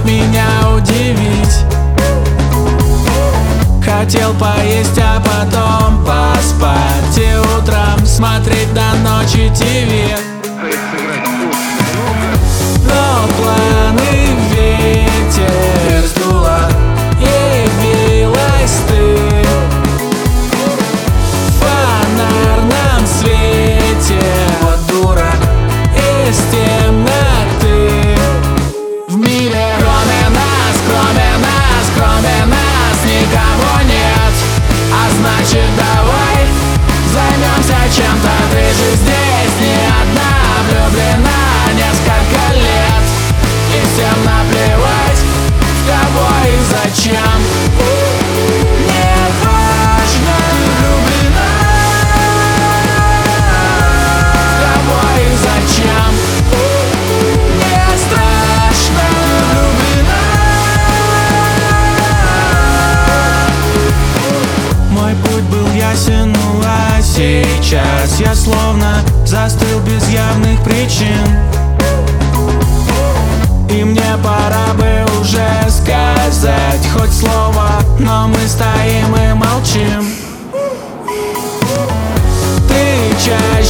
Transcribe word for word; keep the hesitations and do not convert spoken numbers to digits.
мог меня удивить. Хотел поесть, а потом поспать и утром смотреть до ночи ти ви. Но планы ветер сдуло, явилась ты в фонарном свете. Вот дура из темноты. В мире кроме нас, кроме нас, кроме нас никого нет. А значит, давай займемся чем-то. Ты же здесь не одна, влюблена несколько лет, и всем наплевать, в кого и зачем. Не важно, ты влюблена, в кого и зачем. Не страшно, ты влюблена. Мой путь был ясен, ну а сейчас я словно застыл без явных причин. И мне пора бы уже сказать хоть слово, но мы стоим и молчим. Ты чаще